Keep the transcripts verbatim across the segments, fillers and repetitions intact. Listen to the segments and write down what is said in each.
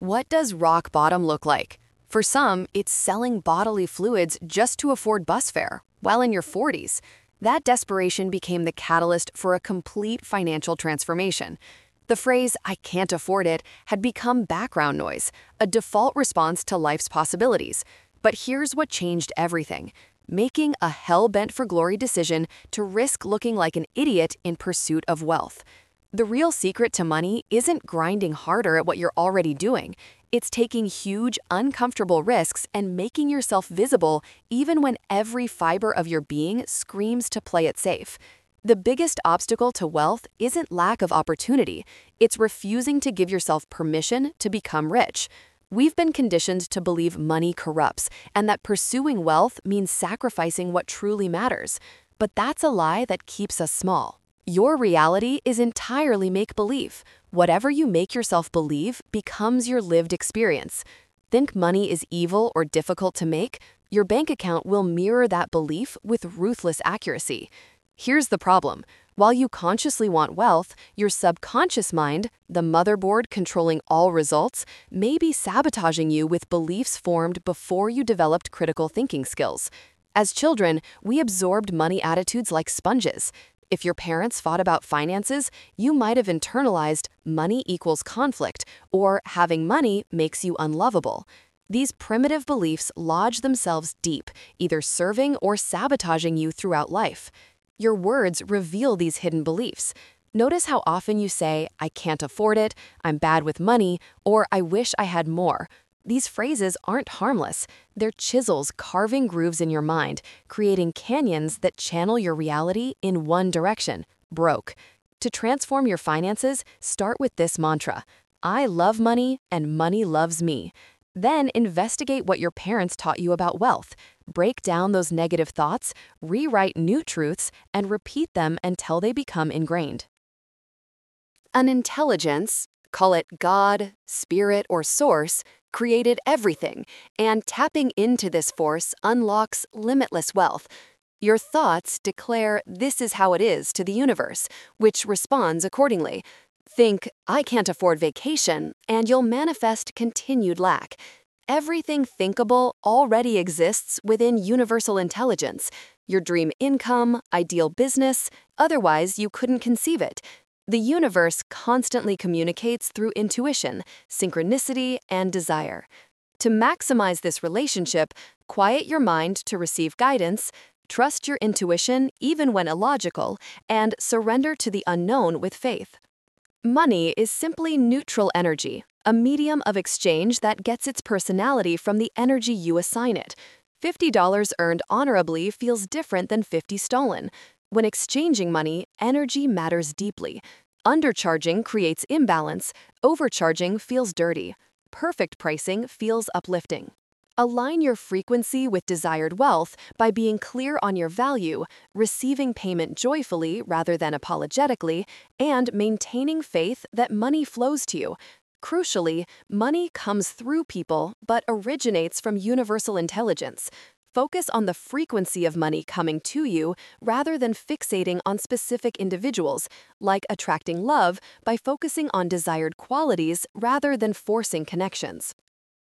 What does rock bottom look like? For some, it's selling bodily fluids just to afford bus fare, while in your forties. That desperation became the catalyst for a complete financial transformation. The phrase, "I can't afford it," had become background noise, a default response to life's possibilities. But here's what changed everything: making a hell-bent for glory decision to risk looking like an idiot in pursuit of wealth. The real secret to money isn't grinding harder at what you're already doing. It's taking huge, uncomfortable risks and making yourself visible even when every fiber of your being screams to play it safe. The biggest obstacle to wealth isn't lack of opportunity, it's refusing to give yourself permission to become rich. We've been conditioned to believe money corrupts and that pursuing wealth means sacrificing what truly matters. But that's a lie that keeps us small. Your reality is entirely make-believe. Whatever you make yourself believe becomes your lived experience. Think money is evil or difficult to make? Your bank account will mirror that belief with ruthless accuracy. Here's the problem. While you consciously want wealth, your subconscious mind, the motherboard controlling all results, may be sabotaging you with beliefs formed before you developed critical thinking skills. As children, we absorbed money attitudes like sponges. If your parents fought about finances, you might have internalized money equals conflict or having money makes you unlovable. These primitive beliefs lodge themselves deep, either serving or sabotaging you throughout life. Your words reveal these hidden beliefs. Notice how often you say, "I can't afford it," "I'm bad with money," or "I wish I had more." These phrases aren't harmless. They're chisels carving grooves in your mind, creating canyons that channel your reality in one direction: broke. To transform your finances, start with this mantra: I love money and money loves me. Then investigate what your parents taught you about wealth. Break down those negative thoughts, rewrite new truths, and repeat them until they become ingrained. An intelligence, call it God, Spirit, or Source, created everything, and tapping into this force unlocks limitless wealth. Your thoughts declare "this is how it is" to the universe, which responds accordingly. Think, "I can't afford vacation," and you'll manifest continued lack. Everything thinkable already exists within universal intelligence: your dream income, ideal business, otherwise you couldn't conceive it. The universe constantly communicates through intuition, synchronicity, and desire. To maximize this relationship, quiet your mind to receive guidance, trust your intuition even when illogical, and surrender to the unknown with faith. Money is simply neutral energy, a medium of exchange that gets its personality from the energy you assign it. fifty dollars earned honorably feels different than fifty stolen. When exchanging money, energy matters deeply. Undercharging creates imbalance, overcharging feels dirty. Perfect pricing feels uplifting. Align your frequency with desired wealth by being clear on your value, receiving payment joyfully rather than apologetically, and maintaining faith that money flows to you. Crucially, money comes through people but originates from universal intelligence. Focus on the frequency of money coming to you rather than fixating on specific individuals, like attracting love by focusing on desired qualities rather than forcing connections.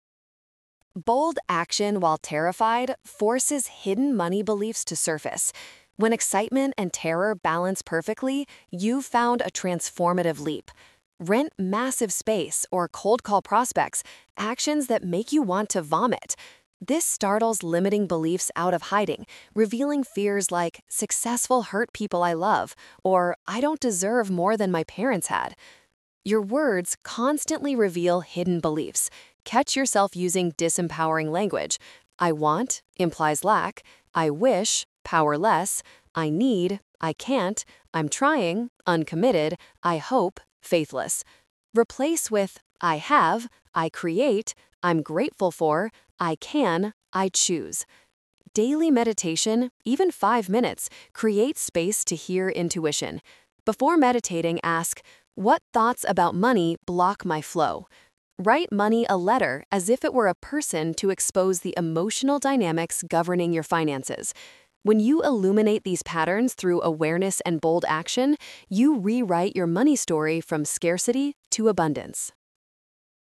Bold action while terrified forces hidden money beliefs to surface. When excitement and terror balance perfectly, you've found a transformative leap. Rent massive space or cold call prospects, actions that make you want to vomit. This startles limiting beliefs out of hiding, revealing fears like "successful hurt people I love," or "I don't deserve more than my parents had." Your words constantly reveal hidden beliefs. Catch yourself using disempowering language. "I want" implies lack. "I wish" powerless. "I need" I can't. "I'm trying" uncommitted. "I hope" faithless. Replace with "I have," "I create," "I'm grateful for," "I can," "I choose." Daily meditation, even five minutes, creates space to hear intuition. Before meditating, ask, "What thoughts about money block my flow?" Write money a letter as if it were a person to expose the emotional dynamics governing your finances. When you illuminate these patterns through awareness and bold action, you rewrite your money story from scarcity to abundance.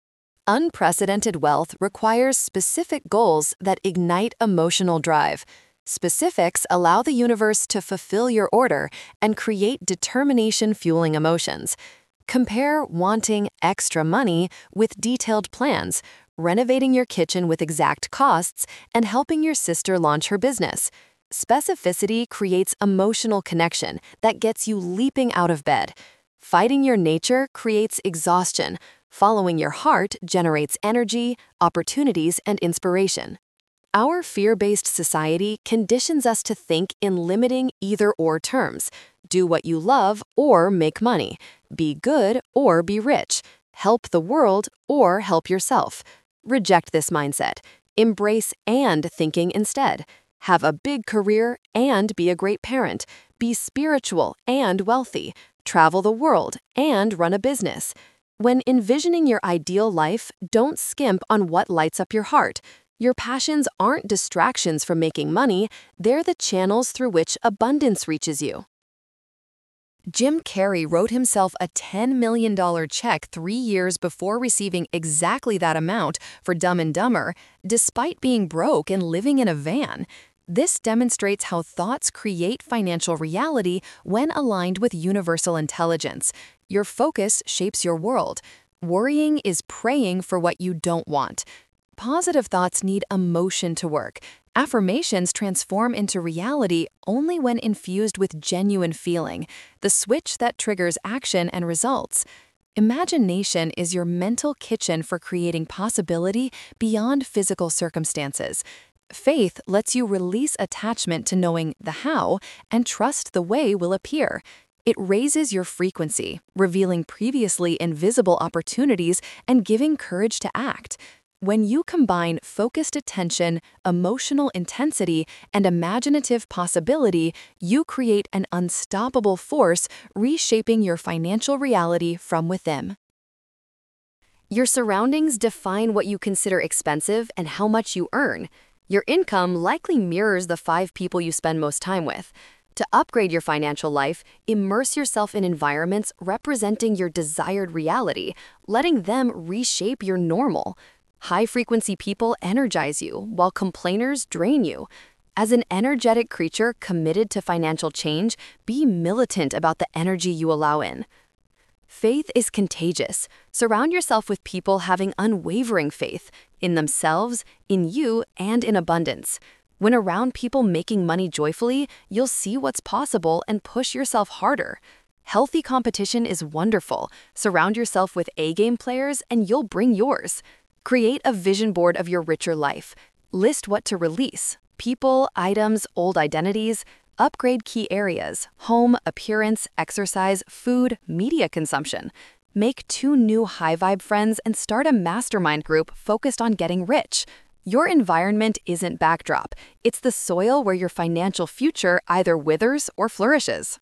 Unprecedented wealth requires specific goals that ignite emotional drive. Specifics allow the universe to fulfill your order and create determination fueling emotions. Compare wanting extra money with detailed plans, renovating your kitchen with exact costs, and helping your sister launch her business. Specificity creates emotional connection that gets you leaping out of bed. Fighting your nature creates exhaustion. Following your heart generates energy, opportunities, and inspiration. Our fear-based society conditions us to think in limiting either-or terms. Do what you love or make money. Be good or be rich. Help the world or help yourself. Reject this mindset. Embrace and thinking instead. Have a big career and be a great parent. Be spiritual and wealthy. Travel the world and run a business. When envisioning your ideal life, don't skimp on what lights up your heart. Your passions aren't distractions from making money, they're the channels through which abundance reaches you. Jim Carrey wrote himself a ten million dollars check three years before receiving exactly that amount for Dumb and Dumber, despite being broke and living in a van. This demonstrates how thoughts create financial reality when aligned with universal intelligence. Your focus shapes your world. Worrying is praying for what you don't want. Positive thoughts need emotion to work. Affirmations transform into reality only when infused with genuine feeling, the switch that triggers action and results. Imagination is your mental kitchen for creating possibility beyond physical circumstances. Faith lets you release attachment to knowing the how and trust the way will appear. It raises your frequency, revealing previously invisible opportunities and giving courage to act. When you combine focused attention, emotional intensity, and imaginative possibility, you create an unstoppable force reshaping your financial reality from within. Your surroundings define what you consider expensive and how much you earn. Your income likely mirrors the five people you spend most time with. To upgrade your financial life, immerse yourself in environments representing your desired reality, letting them reshape your normal. High-frequency people energize you, while complainers drain you. As an energetic creature committed to financial change, be militant about the energy you allow in. Faith is contagious. Surround yourself with people having unwavering faith in themselves, in you, and in abundance. When around people making money joyfully, you'll see what's possible and push yourself harder. Healthy competition is wonderful. Surround yourself with A-game players and you'll bring yours. Create a vision board of your richer life. List what to release: people, items, old identities. Upgrade key areas: home, appearance, exercise, food, media consumption. Make two new high-vibe friends and start a mastermind group focused on getting rich. Your environment isn't backdrop. It's the soil where your financial future either withers or flourishes.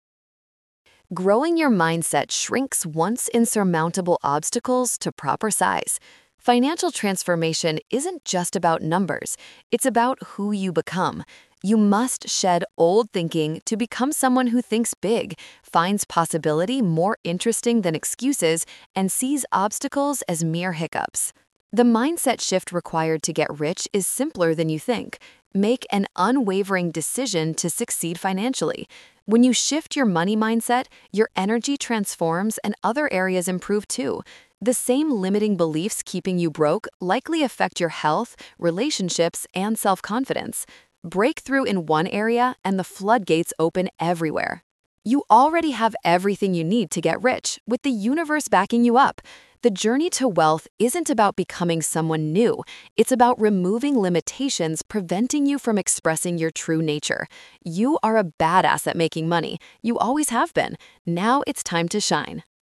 Growing your mindset shrinks once insurmountable obstacles to proper size. Financial transformation isn't just about numbers. It's about who you become. You must shed old thinking to become someone who thinks big, finds possibility more interesting than excuses, and sees obstacles as mere hiccups. The mindset shift required to get rich is simpler than you think. Make an unwavering decision to succeed financially. When you shift your money mindset, your energy transforms and other areas improve too. The same limiting beliefs keeping you broke likely affect your health, relationships, and self-confidence. Break through in one area and the floodgates open everywhere. You already have everything you need to get rich, with the universe backing you up. The journey to wealth isn't about becoming someone new. It's about removing limitations preventing you from expressing your true nature. You are a badass at making money. You always have been. Now it's time to shine.